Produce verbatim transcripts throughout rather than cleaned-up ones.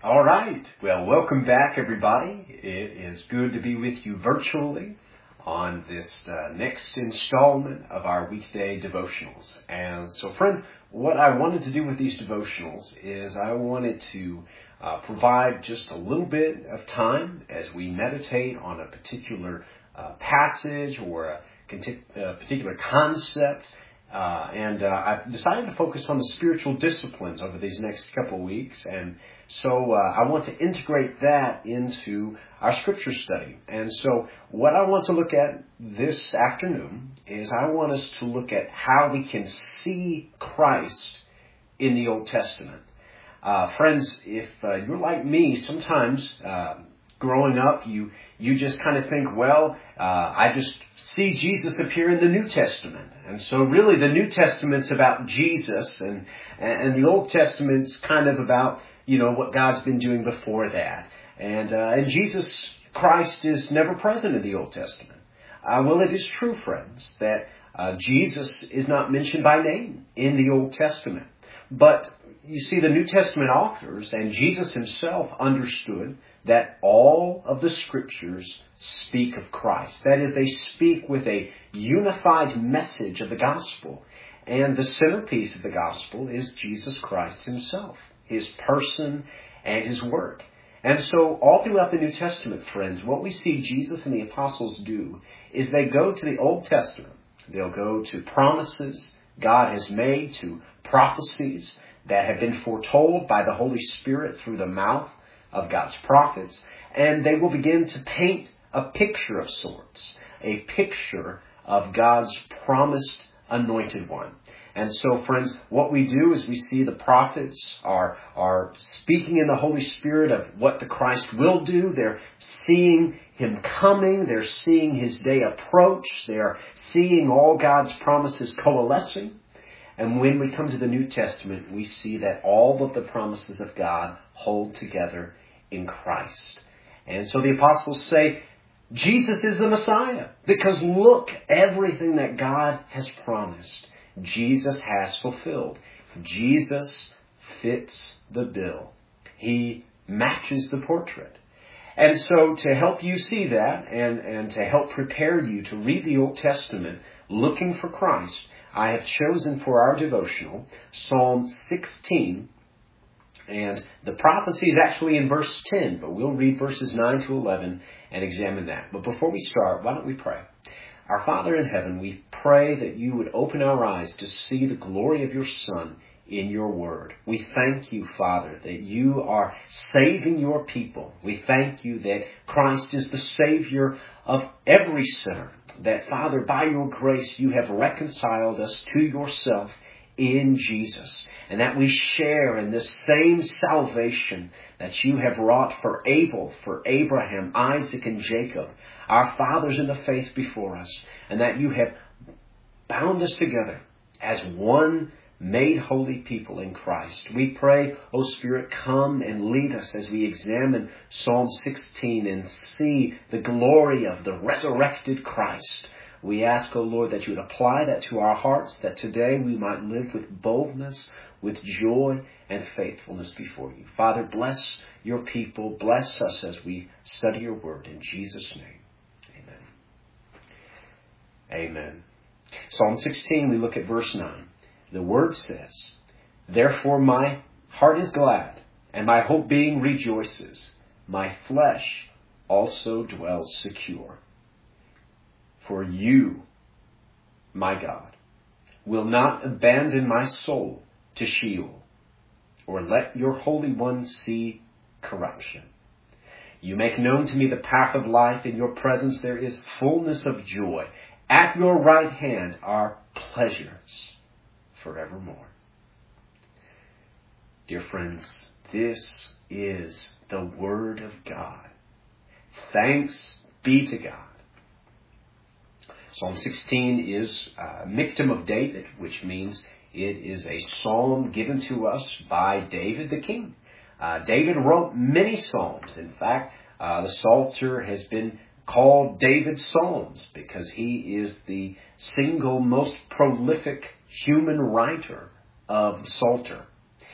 All right. Well, welcome back, everybody. It is good to be with you virtually on this uh, next installment of our weekday devotionals. And so, friends, what I wanted to do with these devotionals is I wanted to uh, provide just a little bit of time as we meditate on a particular uh, passage or a, conti- a particular concept. Uh, and uh, I've decided to focus on the spiritual disciplines over these next couple of weeks. And so uh, I want to integrate that into our scripture study. And so what I want to look at this afternoon is I want us to look at how we can see Christ in the Old Testament. Uh, friends, if uh, you're like me, sometimes uh, growing up, you you just kind of think, well, uh, I just see Jesus appear in the New Testament. And so really the New Testament's about Jesus, and, and the Old Testament's kind of about, you know, what God's been doing before that. And, uh, and Jesus Christ is never present in the Old Testament. Uh, well, it is true, friends, that uh, Jesus is not mentioned by name in the Old Testament. But you see, the New Testament authors and Jesus himself understood that all of the scriptures speak of Christ. That is, they speak with a unified message of the gospel. And the centerpiece of the gospel is Jesus Christ himself, his person and his work. And so all throughout the New Testament, friends, what we see Jesus and the apostles do is they go to the Old Testament. They'll go to promises God has made, to prophecies that have been foretold by the Holy Spirit through the mouth of God's prophets, and they will begin to paint a picture of sorts, a picture of God's promised anointed one. And so, friends, what we do is we see the prophets are, are speaking in the Holy Spirit of what the Christ will do. They're seeing him coming. They're seeing his day approach. They're seeing all God's promises coalescing. And when we come to the New Testament, we see that all of the promises of God hold together in Christ. And so the apostles say, Jesus is the Messiah, because look, everything that God has promised, Jesus has fulfilled. Jesus fits the bill. He matches the portrait. And so to help you see that and, and to help prepare you to read the Old Testament looking for Christ, I have chosen for our devotional Psalm sixteen. And the prophecy is actually in verse ten, but we'll read verses nine to eleven and examine that. But before we start, why don't we pray? Our Father in heaven, we pray that you would open our eyes to see the glory of your Son in your word. We thank you, Father, that you are saving your people. We thank you that Christ is the Savior of every sinner. That, Father, by your grace, you have reconciled us to yourself in Jesus. And that we share in this same salvation that you have wrought for Abel, for Abraham, Isaac, and Jacob, our fathers in the faith before us. And that you have bound us together as one made holy people in Christ. We pray, O Spirit, come and lead us as we examine Psalm sixteen and see the glory of the resurrected Christ. We ask, O Lord, that you would apply that to our hearts, that today we might live with boldness, with joy and faithfulness before you. Father, bless your people. Bless us as we study your word. In Jesus' name, amen. Amen. Psalm sixteen, we look at verse nine. The word says, therefore my heart is glad, and my whole being rejoices. My flesh also dwells secure. For you, my God, will not abandon my soul to Sheol, or let your Holy One see corruption. You make known to me the path of life. In your presence there is fullness of joy. At your right hand are pleasures forevermore. Dear friends, this is the Word of God. Thanks be to God. Psalm sixteen is a Miktam of David, which means it is a psalm given to us by David the king. Uh, David wrote many psalms. In fact, uh, the Psalter has been called David's Psalms because he is the single most prolific human writer of the Psalter.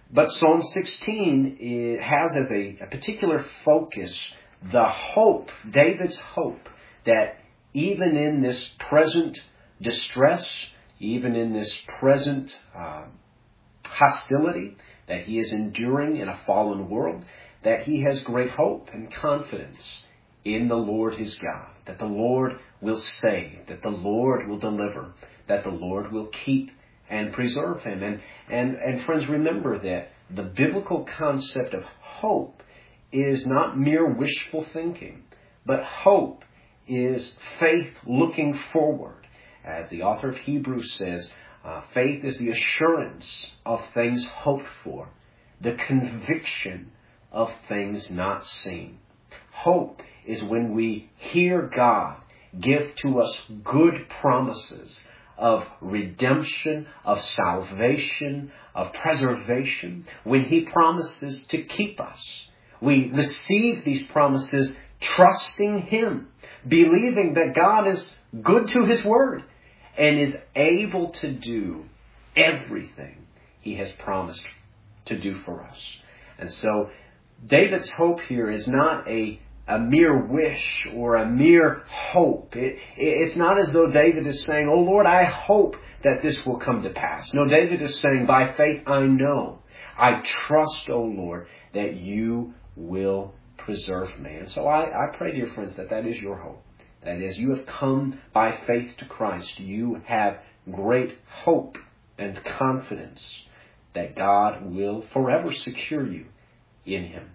But Psalm sixteen it has as a, a particular focus the hope, David's hope, that even in this present distress, even in this present uh, hostility that he is enduring in a fallen world, that he has great hope and confidence in the Lord his God, that the Lord will save, that the Lord will deliver, that the Lord will keep and preserve him. And, and, and friends, remember that the biblical concept of hope is not mere wishful thinking, but hope is faith looking forward. As the author of Hebrews says, uh, faith is the assurance of things hoped for, the conviction of things not seen. Hope is when we hear God give to us good promises of redemption, of salvation, of preservation, when he promises to keep us. We receive these promises trusting him, believing that God is good to his word and is able to do everything he has promised to do for us. And so David's hope here is not a, a mere wish or a mere hope. It, it's not as though David is saying, "Oh Lord, I hope that this will come to pass." No, David is saying, by faith I know, I trust, O Lord, that you will preserve me. And so I, I pray, dear friends, that that is your hope. That as you have come by faith to Christ, you have great hope and confidence that God will forever secure you in him.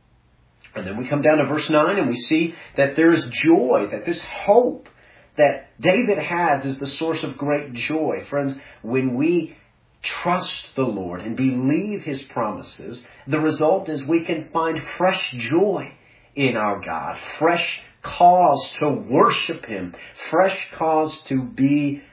And then we come down to verse nine and we see that there is joy, that this hope that David has is the source of great joy. Friends, when we trust the Lord and believe his promises, the result is we can find fresh joy in our God, fresh cause to worship him, fresh cause to be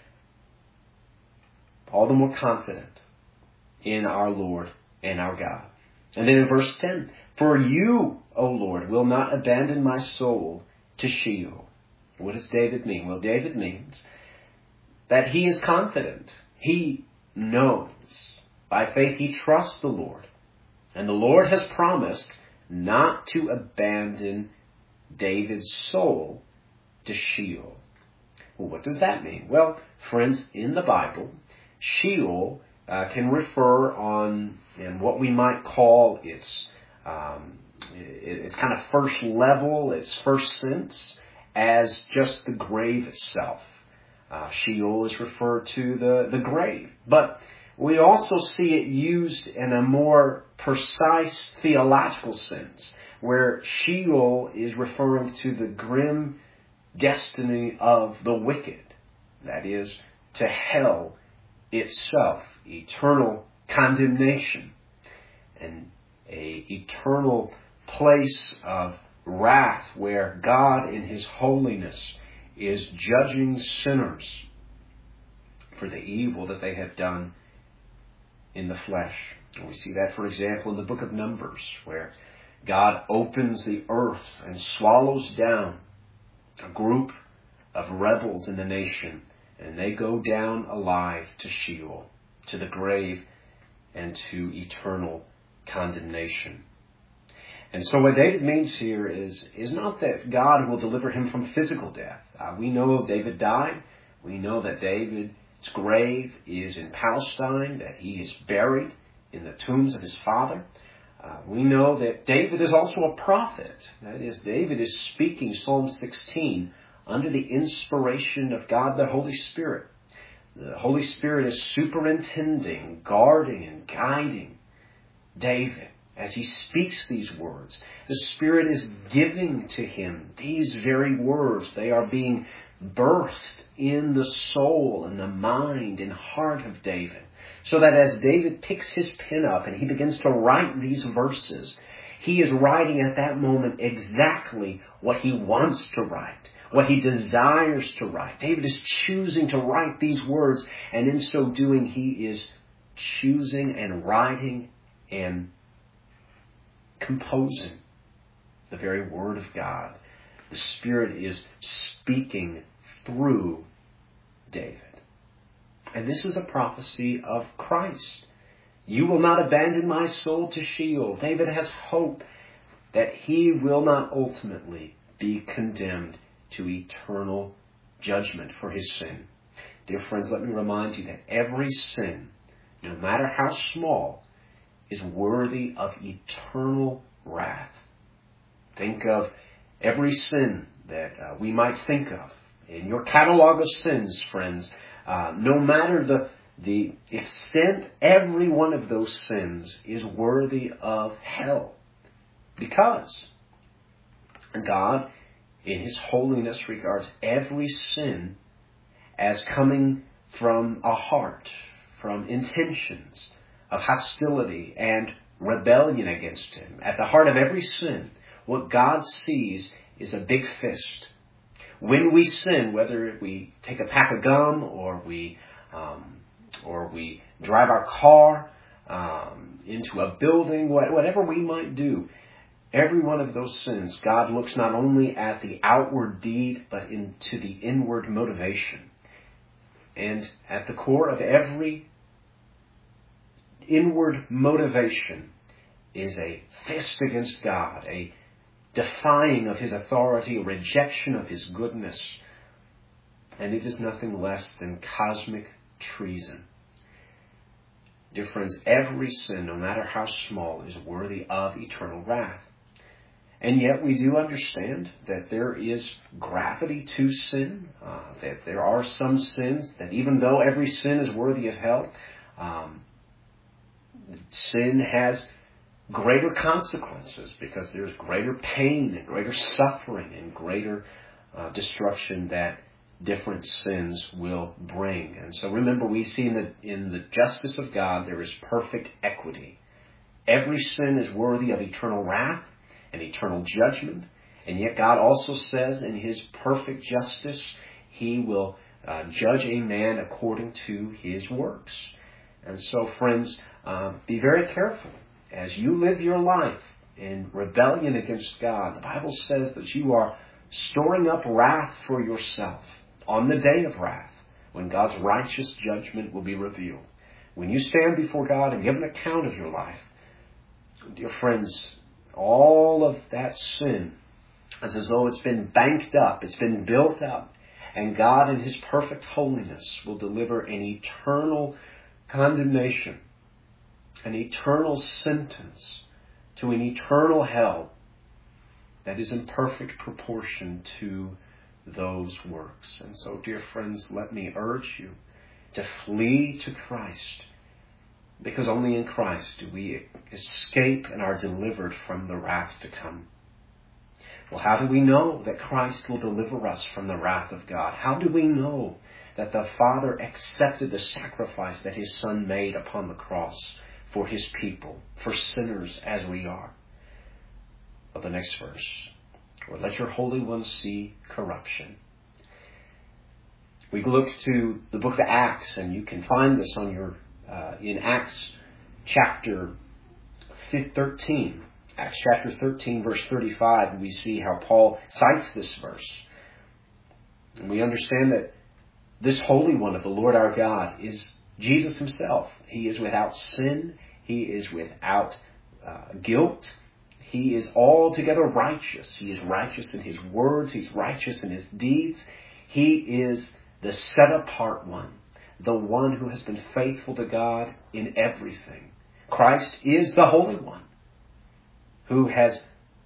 all the more confident in our Lord and our God. And then in verse ten, "For you, O Lord, will not abandon my soul to Sheol." What does David mean? Well, David means that he is confident. He knows. By faith, he trusts the Lord. And the Lord has promised not to abandon David's soul to Sheol. Well, what does that mean? Well, friends, in the Bible, Sheol uh, can refer on in what we might call its um, its kind of first level, its first sense, as just the grave itself. Uh, Sheol is referred to the, the grave. But we also see it used in a more precise theological sense, where Sheol is referring to the grim destiny of the wicked. That is, to hell itself, eternal condemnation, and a eternal place of wrath where God in his holiness is judging sinners for the evil that they have done in the flesh. And we see that, for example, in the book of Numbers, where God opens the earth and swallows down a group of rebels in the nation, and they go down alive to Sheol, to the grave, and to eternal condemnation. And so what David means here is, is not that God will deliver him from physical death. Uh, we know David died. We know that David's grave is in Palestine, that he is buried in the tombs of his father. Uh, we know that David is also a prophet. That is, David is speaking Psalm sixteen under the inspiration of God the Holy Spirit. The Holy Spirit is superintending, guarding, and guiding David as he speaks these words. The Spirit is giving to him these very words. They are being birthed in the soul and the mind and heart of David, so that as David picks his pen up and he begins to write these verses, he is writing at that moment exactly what he wants to write, what he desires to write. David is choosing to write these words, and in so doing, he is choosing and writing and composing the very Word of God. The Spirit is speaking through David. And this is a prophecy of Christ. You will not abandon my soul to Sheol. David has hope that he will not ultimately be condemned to eternal judgment for his sin. Dear friends, let me remind you that every sin, no matter how small, is worthy of eternal wrath. Think of every sin that uh, we might think of. In your catalog of sins, friends, uh, no matter the, the extent, every one of those sins is worthy of hell. Because God, in His holiness, regards every sin as coming from a heart, from intentions of hostility and rebellion against Him. At the heart of every sin, what God sees is a big fist. When we sin, whether we take a pack of gum or we um, or we drive our car um, into a building, whatever we might do, every one of those sins, God looks not only at the outward deed, but into the inward motivation. And at the core of every inward motivation is a fist against God, a defying of His authority, a rejection of His goodness. And it is nothing less than cosmic treason. Dear friends, every sin, no matter how small, is worthy of eternal wrath. And yet we do understand that there is gravity to sin, uh, that there are some sins that even though every sin is worthy of hell, um, sin has greater consequences because there's greater pain and greater suffering and greater uh, destruction that different sins will bring. And so remember, we see in the, in the justice of God there is perfect equity. Every sin is worthy of eternal wrath and eternal judgment. And yet God also says in His perfect justice, He will uh, judge a man according to his works. And so, friends, uh, be very careful. As you live your life in rebellion against God, the Bible says that you are storing up wrath for yourself on the day of wrath, when God's righteous judgment will be revealed. When you stand before God and give an account of your life, dear friends, all of that sin is as though it's been banked up, it's been built up, and God in His perfect holiness will deliver an eternal condemnation, an eternal sentence to an eternal hell that is in perfect proportion to those works. And so, dear friends, let me urge you to flee to Christ, because only in Christ do we escape and are delivered from the wrath to come. Well, how do we know that Christ will deliver us from the wrath of God? How do we know that the Father accepted the sacrifice that His Son made upon the cross for His people, for sinners as we are? Well, the next verse. Or let your Holy One see corruption. We look to the book of Acts, and you can find this on your uh, in Acts chapter thirteen. Acts chapter thirteen, verse thirty-five, we see how Paul cites this verse. And we understand that this Holy One of the Lord our God is Jesus Himself. He is without sin. He is without uh, guilt. He is altogether righteous. He is righteous in His words. He's righteous in His deeds. He is the set-apart one, the one who has been faithful to God in everything. Christ is the Holy One who has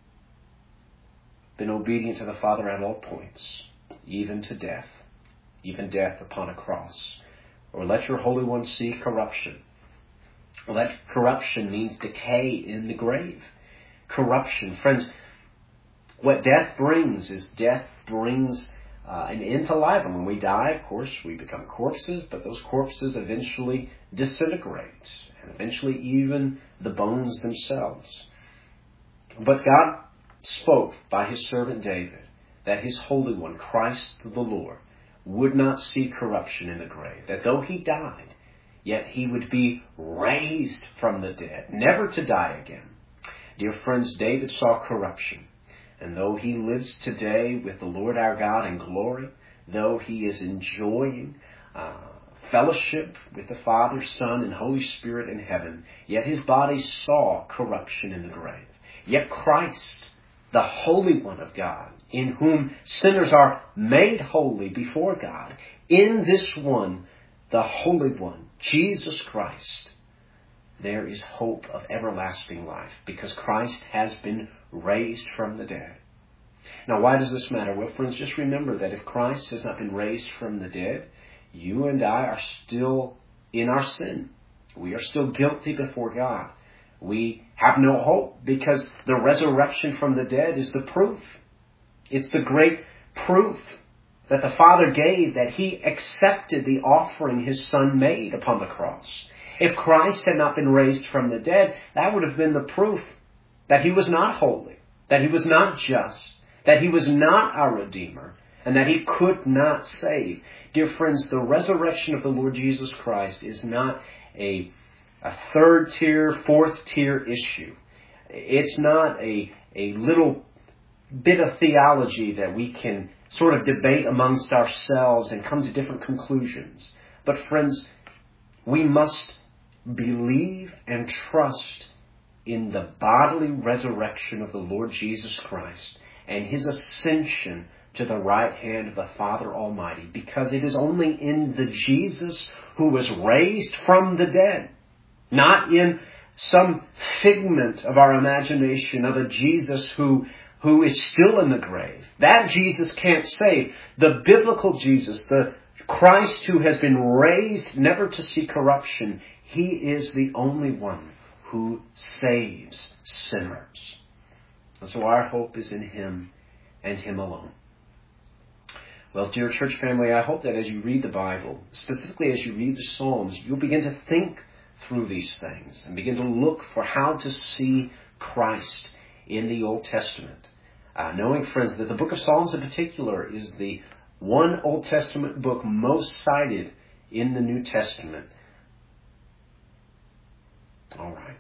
been obedient to the Father at all points, even to death, even death upon a cross. Or let your Holy One see corruption. Well, that corruption means decay in the grave. Corruption. Friends, what death brings is death brings uh, an end to life. And when we die, of course, we become corpses, but those corpses eventually disintegrate, and eventually even the bones themselves. But God spoke by His servant David that His Holy One, Christ the Lord, would not see corruption in the grave, that though He died, yet He would be raised from the dead, never to die again. Dear friends, David saw corruption. And though he lives today with the Lord our God in glory, though he is enjoying uh, fellowship with the Father, Son, and Holy Spirit in heaven, yet his body saw corruption in the grave. Yet Christ, the Holy One of God, in whom sinners are made holy before God, in this one, the Holy One, Jesus Christ, there is hope of everlasting life, because Christ has been raised from the dead. Now, why does this matter? Well, friends, just remember that if Christ has not been raised from the dead, you and I are still in our sin. We are still guilty before God. We have no hope, because the resurrection from the dead is the proof. It's the great proof that the Father gave that he accepted the offering his Son made upon the cross. If Christ had not been raised from the dead, that would have been the proof that he was not holy, that he was not just, that he was not our Redeemer, and that he could not save. Dear friends, the resurrection of the Lord Jesus Christ is not a, a third tier, fourth tier issue. It's not a, a little bit of theology that we can sort of debate amongst ourselves and come to different conclusions. But friends, we must believe and trust in the bodily resurrection of the Lord Jesus Christ and his ascension to the right hand of the Father Almighty, because it is only in the Jesus who was raised from the dead, not in some figment of our imagination of a Jesus who, who is still in the grave. That Jesus can't save. The biblical Jesus, the Christ who has been raised never to see corruption, he is the only one who saves sinners. And so our hope is in him and him alone. Well, dear church family, I hope that as you read the Bible, specifically as you read the Psalms, you'll begin to think through these things and begin to look for how to see Christ in the Old Testament. Uh, knowing, friends, that the book of Psalms in particular is the one Old Testament book most cited in the New Testament. All right.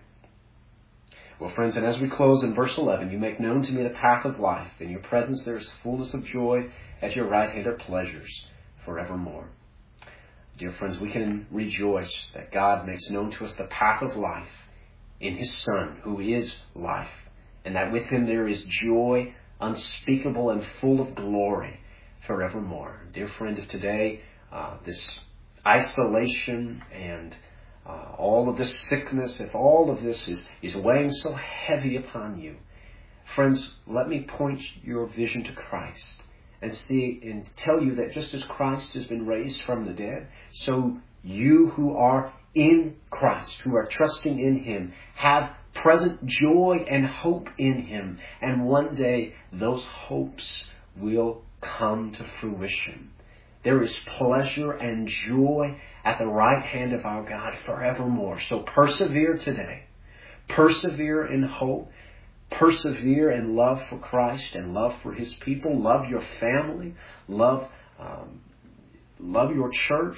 Well, friends, and as we close in verse eleven, you make known to me the path of life. In your presence there is fullness of joy. At your right hand are pleasures forevermore. Dear friends, we can rejoice that God makes known to us the path of life in his Son, who is life, and that with him there is joy unspeakable and full of glory forevermore. Dear friend, if today uh, this isolation and uh, all of this sickness, if all of this is, is weighing so heavy upon you, friends, let me point your vision to Christ and see and tell you that just as Christ has been raised from the dead, so you who are in Christ, who are trusting in him, have present joy and hope in him. And one day those hopes will come to fruition. There is pleasure and joy at the right hand of our God forevermore. So persevere today. Persevere in hope. Persevere in love for Christ and love for his people. Love your family. Love, um, love your church.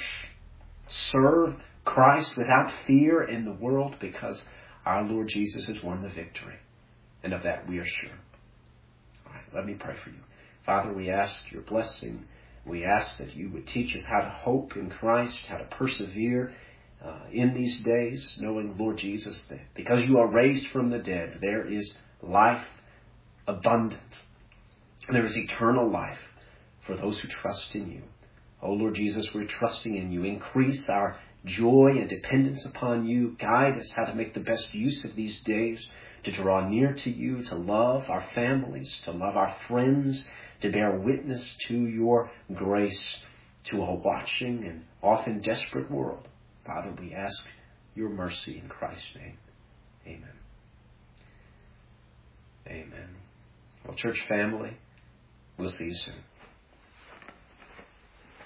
Serve Christ without fear in the world, because our Lord Jesus has won the victory. And of that we are sure. All right, let me pray for you. Father, we ask your blessing. We ask that you would teach us how to hope in Christ, how to persevere uh, in these days, knowing, Lord Jesus, that because you are raised from the dead, there is life abundant. There is eternal life for those who trust in you. Oh, Lord Jesus, we're trusting in you. Increase our joy and dependence upon you. Guide us how to make the best use of these days, to draw near to you, to love our families, to love our friends, to bear witness to your grace to a watching and often desperate world. Father, we ask your mercy in Christ's name. Amen. Amen. Well, church family, we'll see you soon.